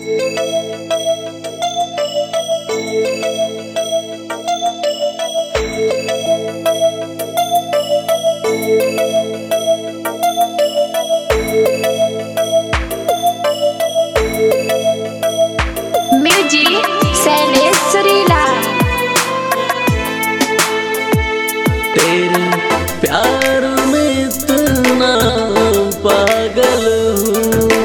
Music Shailesh सुरीला। तेरे प्यार में इतना पागल हूँ,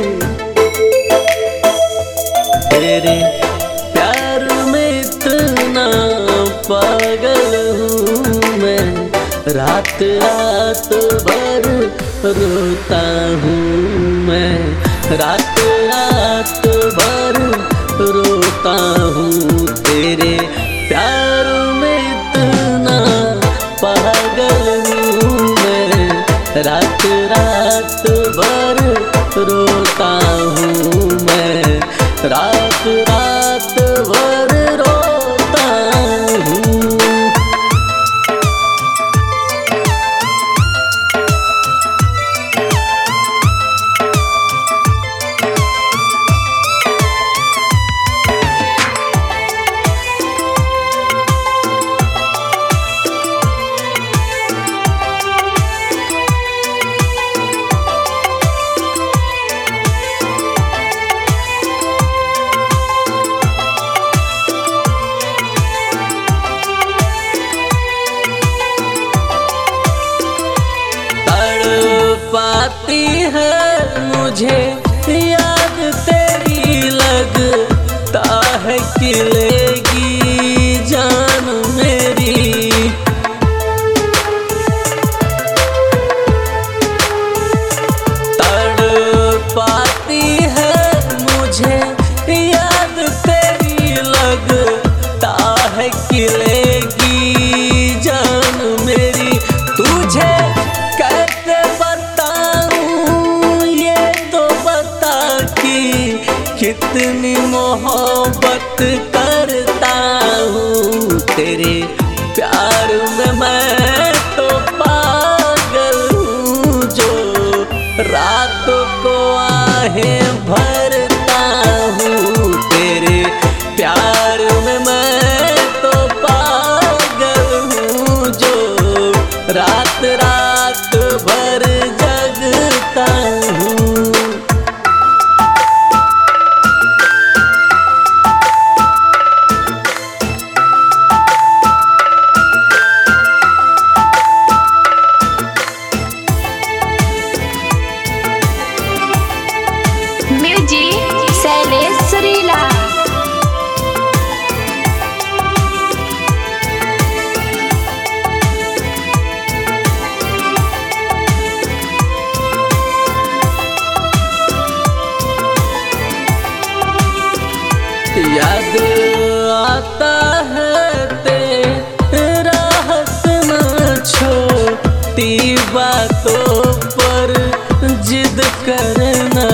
तेरे प्यार में इतना पागल हूँ मैं। रात रात भर रोता हूँ मैं, रात रात भर रोता हूँ। तेरे प्यार में इतना पागल हूँ मैं, रात रात भर रोता हूँ मैं, रात रात भर रोता हूँ। पाती है मुझे याद तेरी, लगता है कि लेगी जान मेरी। तड़पाती है मुझे याद तेरी, लगता है कि लेगी जान मेरी। तुझे कैसे बताऊं ये तो बता कि कितनी मोहब्बत करता हूँ। तेरे प्यार में मैं तो पागल हूँ, जो रातों को आहें भरता हूँ। तेरे प्यार में मैं तो पागल हूँ, जो रात रात भर जगता हूँ। म्यूजिक शैलेश सुरीला। याद आता है तेरा हंसना, छोटी बातों पर जिद करना।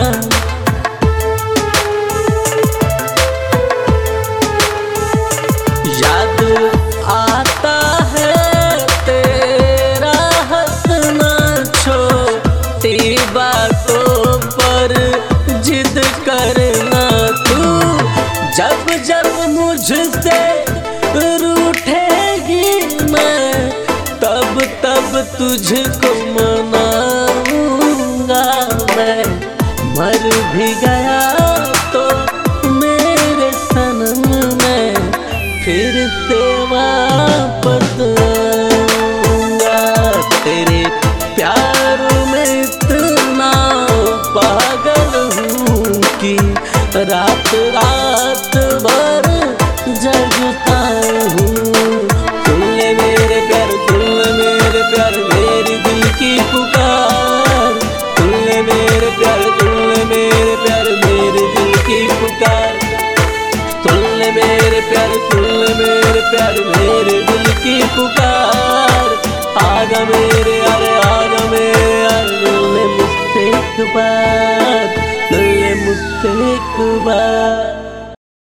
याद आता है तेरा हंसना, छोटी बातों पर जिद करना। तू जब जब मुझसे रूठेगी मैं, तब तब तुझको मनाऊंगा मैं। मर भी गया तो मेरे सनम मैं फिर से वापस आऊंगा। तेरे प्यार में इतना पागल हूँ कि रात रात भर जगता हूँ। सुन ले मेरे प्यार, सुन ले मेरे प्यार, मेरी दिल की पुकार। सुन ले मेरे प्यार, सुन ले मेरे प्यार, मेरे दिल की पुकार। सुन ले मेरे प्यार, सुन ले मेरे प्यार, मेरे दिल की पुकार। आजा मेरे यार, आजा मेरे यार, मिल ले मुझसे एक बार, मिल ले मुझसे एक बार।